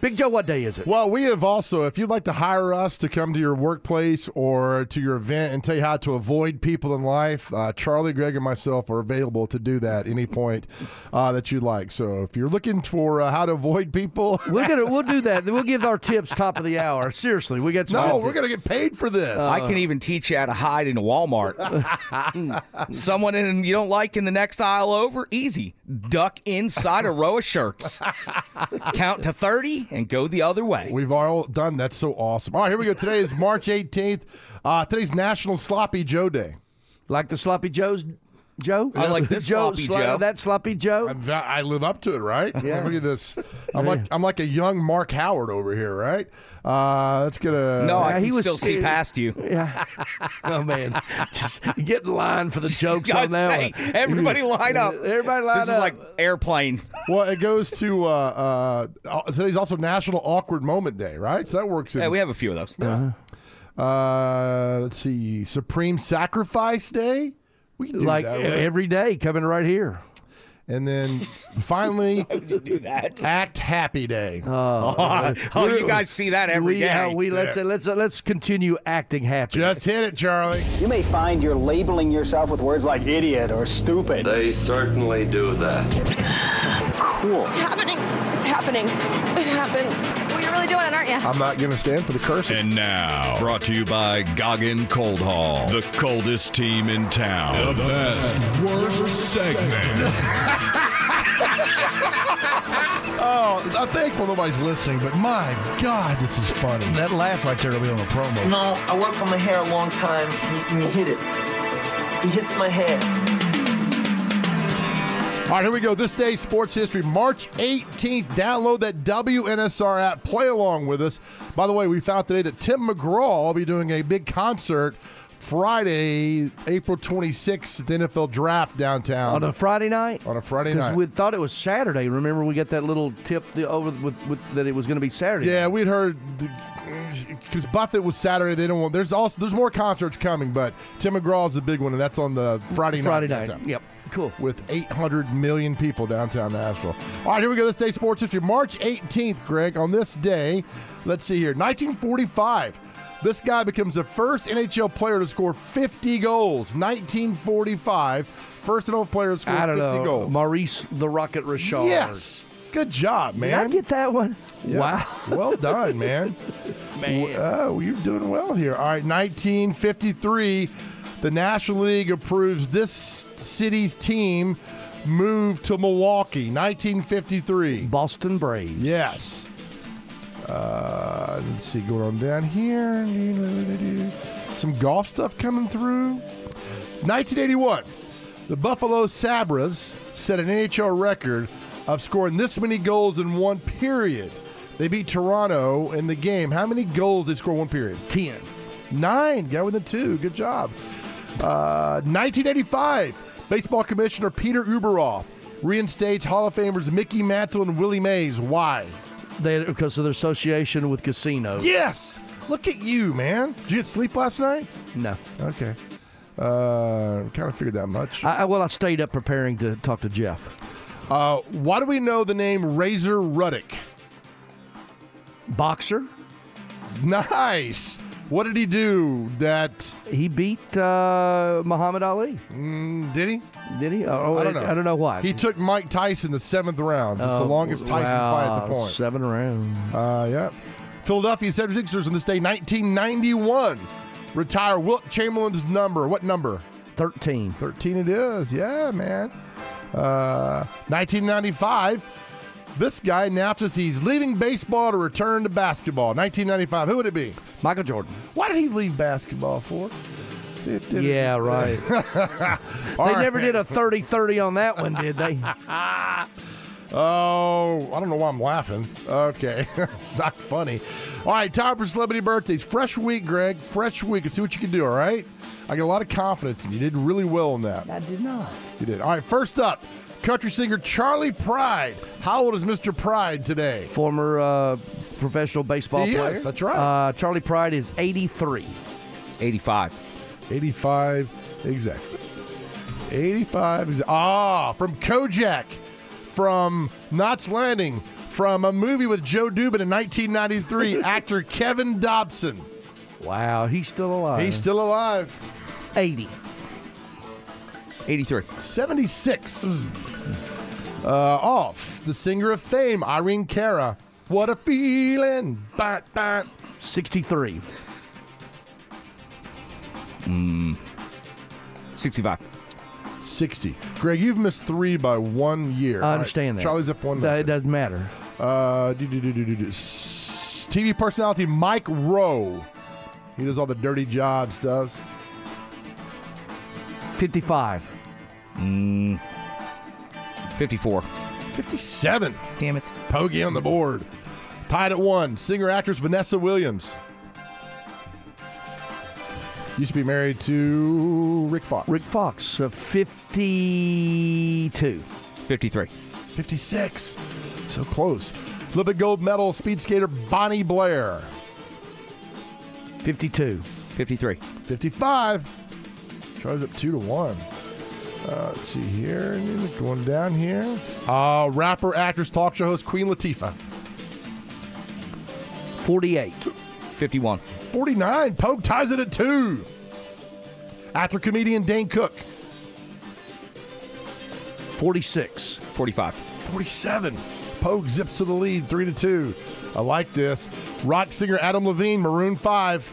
Big Joe, what day is it? Well, we have also, if you'd like to hire us to come to your workplace or to your event and tell you how to avoid people in life, Charlie, Greg, and myself are available to do that any point that you'd like. So if you're looking for how to avoid people, we'll do that. We'll give our tips top of the hour. Seriously, we got some. No, we're going to get paid for this. I can even teach you how to hide in a Walmart. Someone you don't like in the next aisle over, easy. Duck inside a row of shirts. Count to 30 and go the other way. We've all done. That's so awesome. All right, here we go. Today is March 18th. Today's National Sloppy Joe Day. Like the Sloppy Joes, Joe? I like this Sloppy Joe. That Sloppy Joe? I live up to it, right? Yeah. Look at this. I'm like a young Mark Howard over here, right? Let's get a... No, I can still see past you. Yeah. Oh, man. Just get in line for the jokes on that one. Everybody line up. Everybody line up. This is like airplane. Well, it goes to... today's also National Awkward Moment Day, right? So that works in... Yeah, we have a few of those. Let's see. Supreme Sacrifice Day? We can do like that, right? every day coming right here. And then finally, do that. Act Happy Day. You guys see that every day. Let's continue acting happy. Just hit it, Charlie. You may find you're labeling yourself with words like idiot or stupid. They certainly do that. Cool. It's happening. It's happening. It happened. Well, you're really doing it, aren't you? I'm not going to stand for the cursing. And now, brought to you by Goggin Cold Hall, the coldest team in town. The best, worst segment. Oh, I'm thankful nobody's listening, but my God, this is funny. That laugh right there will be on the promo. No, I work on my hair a long time, and he hit it. He hits my hair. All right, here we go. This day's sports history, March 18th. Download that WNSR app. Play along with us. By the way, we found today that Tim McGraw will be doing a big concert Friday, April 26th at the NFL Draft downtown. On a Friday night? On a Friday night. Because we thought it was Saturday. Remember, we got that little tip that it was going to be Saturday. Yeah, we'd heard... Because Buffett was Saturday, they don't want. There's more concerts coming, but Tim McGraw is the big one, and that's on the Friday night. Downtown. Yep, cool. With 800 million people downtown Nashville. All right, here we go. This day's sports history, March 18th, Greg. On this day, let's see here, 1945. This guy becomes the first NHL player to score 50 goals. 1945, first NHL player to score 50 goals. Maurice the Rocket Richard. Yes. Good job, man. Did I get that one? Yeah. Wow. Well done, man. Oh, you're doing well here. All right, 1953, the National League approves this city's team move to Milwaukee. 1953. Boston Braves. Yes. Let's see, going on down here. Some golf stuff coming through. 1981, the Buffalo Sabres set an NHL record of scoring this many goals in one period. They beat Toronto in the game. How many goals did they score in one period? 10. 9. Got within 2. Good job. 1985, baseball commissioner Peter Ueberroth reinstates Hall of Famers Mickey Mantle and Willie Mays. Why? Because of their association with casinos. Yes! Look at you, man. Did you get sleep last night? No. Okay. Kind of figured that much. I stayed up preparing to talk to Jeff. Why do we know the name Razor Ruddock? Boxer. Nice. What did he do that... He beat Muhammad Ali. Did he? Did he? I don't know. I don't know why. He took Mike Tyson the 7th round. It's the longest Tyson fight at the point. 7 rounds. Yeah. Philadelphia 76ers on this day, 1991. Retire Wilt Chamberlain's number. What number? 13. 13 it is. Yeah, man. 1995. This guy announces he's leaving baseball to return to basketball. 1995. Who would it be? Michael Jordan. Why did he leave basketball for? Yeah, right. They never did a 30-30 on that one, did they? Oh, I don't know why I'm laughing. Okay. It's not funny. All right, time for celebrity birthdays. Fresh week, Greg. Fresh week. Let's see what you can do, all right? I got a lot of confidence in you. You did really well in that. I did not. You did. All right, first up, country singer Charlie Pride. How old is Mr. Pride today? Former professional baseball player. Yes, that's right. Charlie Pride is 83. 85. 85, exactly. 85. From Kojak, from Knots Landing, From a movie with Joe Dubin in 1993, actor Kevin Dobson. Wow, he's still alive. He's still alive. 80. 83. 76. Off. The singer of Fame, Irene Cara. What a feeling. 63. 65. 60. Greg, you've missed 3 by 1 year. I understand that. Charlie's up 1. It doesn't matter. TV personality Mike Rowe. He does all the dirty job stuff. 55. 54. 57. Damn it. Pogey on the board. Tied at 1. Singer-actress Vanessa Williams. Used to be married to Rick Fox. Rick Fox, 52. 53. 56. So close. Olympic gold medal speed skater Bonnie Blair. 52. 53. 55. Charlie's up 2-1. Let's see here. Going down here. Rapper, actress, talk show host Queen Latifah. 48. 51. 49. Pogue ties it at 2. Actor, comedian Dane Cook. 46. 45. 47. Pogue zips to the lead, 3-2. I like this. Rock singer Adam Levine, Maroon 5.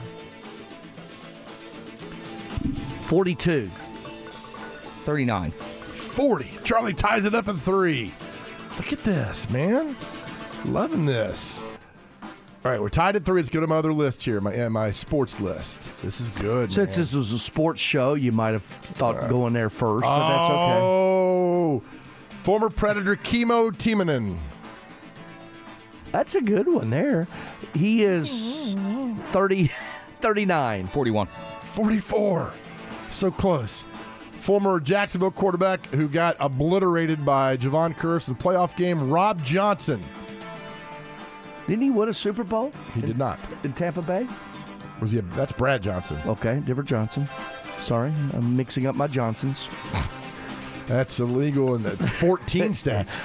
42. 39. 40. Charlie ties it up at 3. Look at this, man. Loving this. All right, we're tied at 3. Let's go to my other list here, my sports list. This is good. Since man. this was a sports show, you might have thought going there first, but that's okay. Oh, former Predator Kimmo Timonen. That's a good one there. He is 39. 41. 44. So close. Former Jacksonville quarterback who got obliterated by Javon Curse in the playoff game, Rob Johnson. Didn't he win a Super Bowl? He did not. In Tampa Bay? Was he? That's Brad Johnson. Okay, different Johnson. Sorry, I'm mixing up my Johnsons. That's illegal in the 14 stats.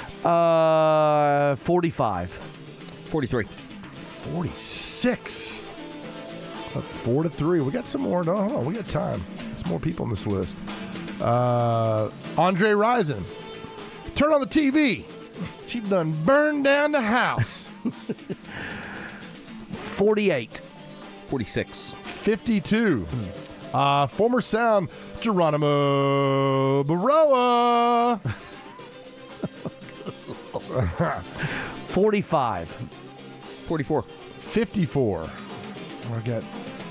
45. 43. 46. Up 4-3. We got some more. No, hold on. We got time. There's more people on this list. Andre Rison. Turn on the TV. She done burned down the house. 48. 46. 52. Former Sound, Geronimo Baroa. 45. 44. 54. I got.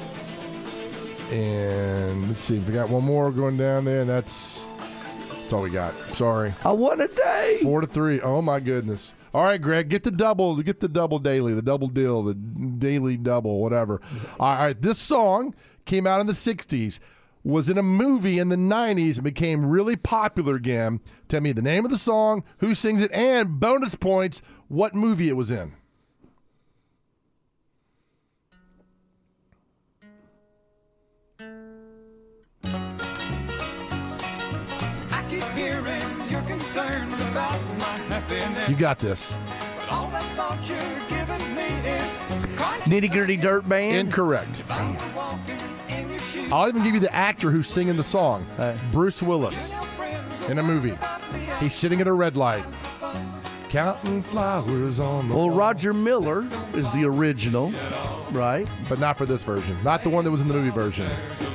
And let's see if we got one more going down there, and that's all we got. Sorry. I won a day. 4-3. Oh my goodness. All right, Greg, get the double daily, the double deal, the daily double, whatever. All right, this song came out in the 60s, was in a movie in the 90s, and became really popular again. Tell me the name of the song, who sings it, and bonus points, what movie it was in. You got this. Nitty Gritty Dirt Band? Incorrect. I'll even give you the actor who's singing the song. Bruce Willis in a movie. He's sitting at a red light. Counting flowers on the wall. Roger Miller is the original, right? But not for this version. Not the one that was in the movie version.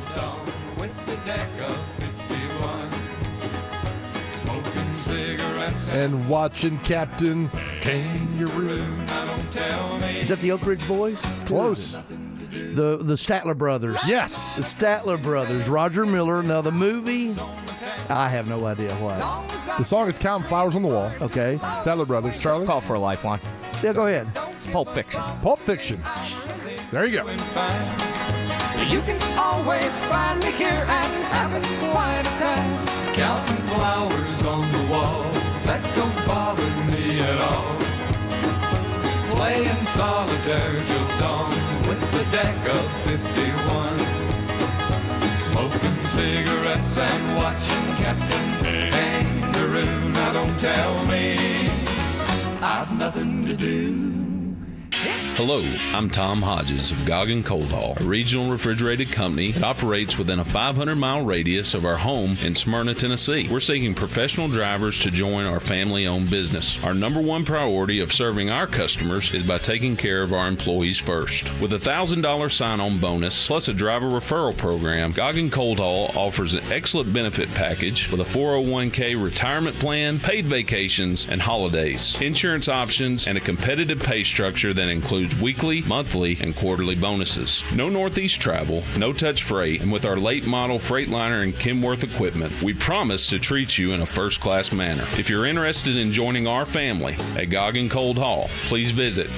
And watching Captain Kangaroo. Is that the Oak Ridge Boys? Close. The Statler Brothers. Yes. The Statler Brothers. Roger Miller. Now the movie, I have no idea what. The song is Counting Flowers on the Wall. Okay. Statler Brothers. Charlie? Call for a lifeline. Yeah, go ahead. It's Pulp Fiction. Pulp Fiction. There you go. You can always find me here and having quite a time. Counting flowers on the wall that don't bother me at all. Playing solitaire till dawn with the deck of 51. Smoking cigarettes and watching Captain Kangaroo. Now don't tell me I've nothing to do. Hello, I'm Tom Hodges of Goggin Cold Haul, a regional refrigerated company that operates within a 500-mile radius of our home in Smyrna, Tennessee. We're seeking professional drivers to join our family-owned business. Our number one priority of serving our customers is by taking care of our employees first. With a $1,000 sign-on bonus plus a driver referral program, Goggin Cold Haul offers an excellent benefit package with a 401k retirement plan, paid vacations, and holidays, insurance options, and a competitive pay structure that includes weekly, monthly, and quarterly bonuses. No Northeast travel, no touch freight, and with our late model Freightliner and Kenworth equipment, we promise to treat you in a first-class manner. If you're interested in joining our family at Goggin Cold Haul, please visit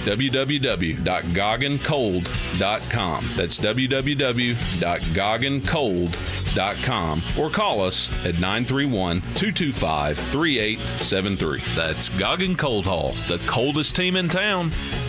www.goggincold.com. That's www.goggincold.com or call us at 931-225-3873. That's Goggin Cold Haul, the coldest team in town.